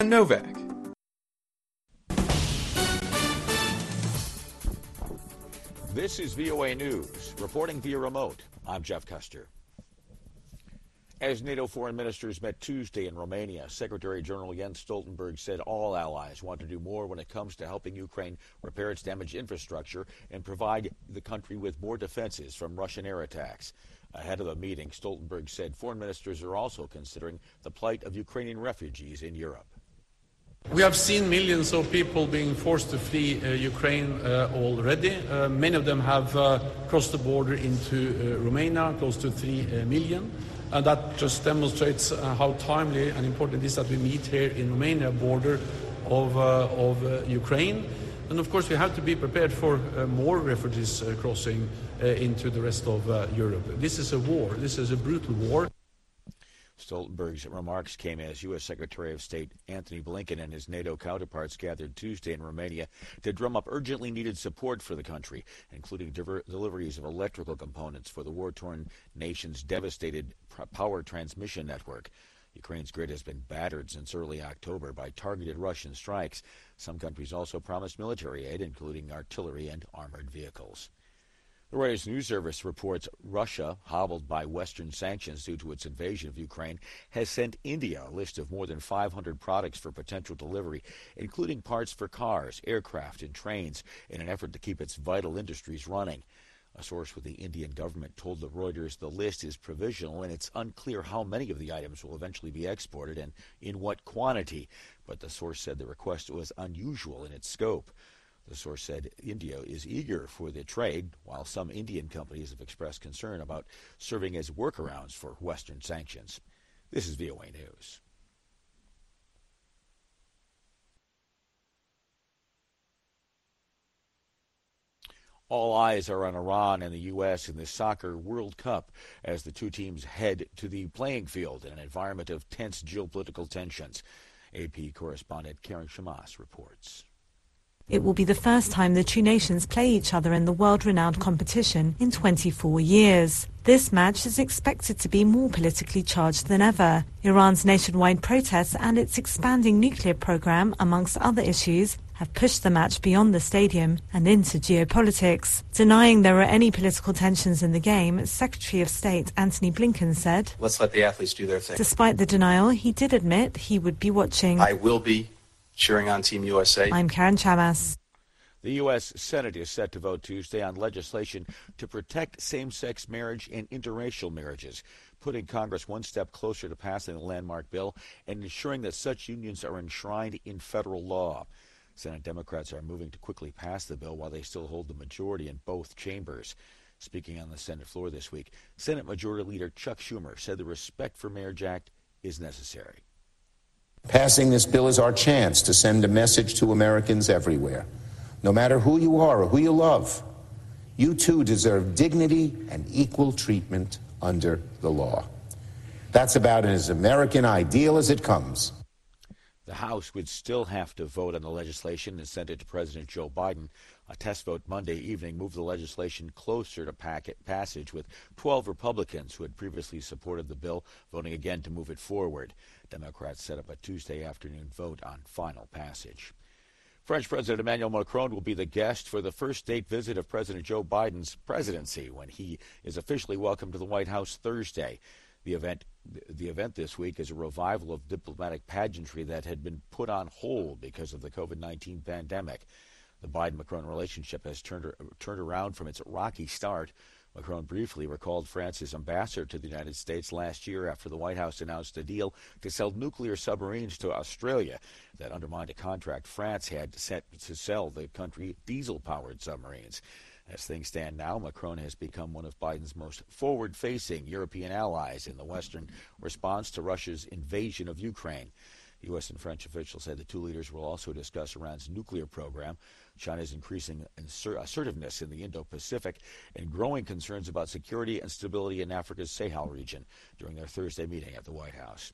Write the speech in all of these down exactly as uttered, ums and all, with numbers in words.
Novak. This is V O A News, reporting via remote. I'm Jeff Custer. As NATO foreign ministers met Tuesday in Romania, Secretary General Jens Stoltenberg said all allies want to do more when it comes to helping Ukraine repair its damaged infrastructure and provide the country with more defenses from Russian air attacks. Ahead of the meeting, Stoltenberg said foreign ministers are also considering the plight of Ukrainian refugees in Europe. We have seen millions of people being forced to flee uh, Ukraine uh, already. Uh, many of them have uh, crossed the border into uh, Romania, close to three uh, million. And that just demonstrates uh, how timely and important it is that we meet here in Romania, border of, uh, of uh, Ukraine. And of course, we have to be prepared for uh, more refugees uh, crossing uh, into the rest of uh, Europe. This is a war. This is a brutal war. Stoltenberg's remarks came as U S. Secretary of State Antony Blinken and his NATO counterparts gathered Tuesday in Romania to drum up urgently needed support for the country, including diver- deliveries of electrical components for the war-torn nation's devastated power transmission network. Ukraine's grid has been battered since early October by targeted Russian strikes. Some countries also promised military aid, including artillery and armored vehicles. The Reuters news service reports Russia, hobbled by Western sanctions due to its invasion of Ukraine, has sent India a list of more than five hundred products for potential delivery, including parts for cars, aircraft, and trains, in an effort to keep its vital industries running. A source with the Indian government told the Reuters the list is provisional and it's unclear how many of the items will eventually be exported and in what quantity, but the source said the request was unusual in its scope. The source said India is eager for the trade, while some Indian companies have expressed concern about serving as workarounds for Western sanctions. This is V O A News. All eyes are on Iran and the U S in the Soccer World Cup as the two teams head to the playing field in an environment of tense geopolitical tensions. A P correspondent Karen Shamas reports. It will be the first time the two nations play each other in the world-renowned competition in twenty-four years. This match is expected to be more politically charged than ever. Iran's nationwide protests and its expanding nuclear program, amongst other issues, have pushed the match beyond the stadium and into geopolitics. Denying there are any political tensions in the game, Secretary of State Antony Blinken said, "Let's let the athletes do their thing." Despite the denial, he did admit he would be watching. I will be cheering on Team U S A. I'm Karen Chamas. The U S. Senate is set to vote Tuesday on legislation to protect same-sex marriage and interracial marriages, putting Congress one step closer to passing the landmark bill and ensuring that such unions are enshrined in federal law. Senate Democrats are moving to quickly pass the bill while they still hold the majority in both chambers. Speaking on the Senate floor this week, Senate Majority Leader Chuck Schumer said the Respect for Marriage Act is necessary. Passing this bill is our chance to send a message to Americans everywhere. No matter who you are or who you love, you too deserve dignity and equal treatment under the law. That's about as American ideal as it comes. The House would still have to vote on the legislation and send it to President Joe Biden. A test vote Monday evening moved the legislation closer to packet passage, with twelve Republicans who had previously supported the bill voting again to move it forward. Democrats set up a Tuesday afternoon vote on final passage. French President Emmanuel Macron will be the guest for the first state visit of President Joe Biden's presidency when he is officially welcomed to the White House Thursday. The event, the event this week is a revival of diplomatic pageantry that had been put on hold because of the COVID nineteen pandemic. The Biden-Macron relationship has turned, turned around from its rocky start. Macron briefly recalled France's ambassador to the United States last year after the White House announced a deal to sell nuclear submarines to Australia that undermined a contract France had set to sell the country diesel-powered submarines. As things stand now, Macron has become one of Biden's most forward-facing European allies in the Western response to Russia's invasion of Ukraine. U S and French officials said the two leaders will also discuss Iran's nuclear program, China's increasing assertiveness in the Indo-Pacific, and growing concerns about security and stability in Africa's Sahel region during their Thursday meeting at the White House.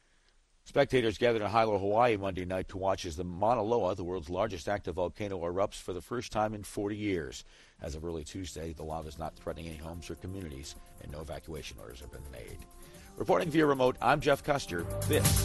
Spectators gathered in Hilo, Hawaii Monday night to watch as the Mauna Loa, the world's largest active volcano, erupts for the first time in forty years. As of early Tuesday, the lava is not threatening any homes or communities, and no evacuation orders have been made. Reporting via remote, I'm Jeff Custer. This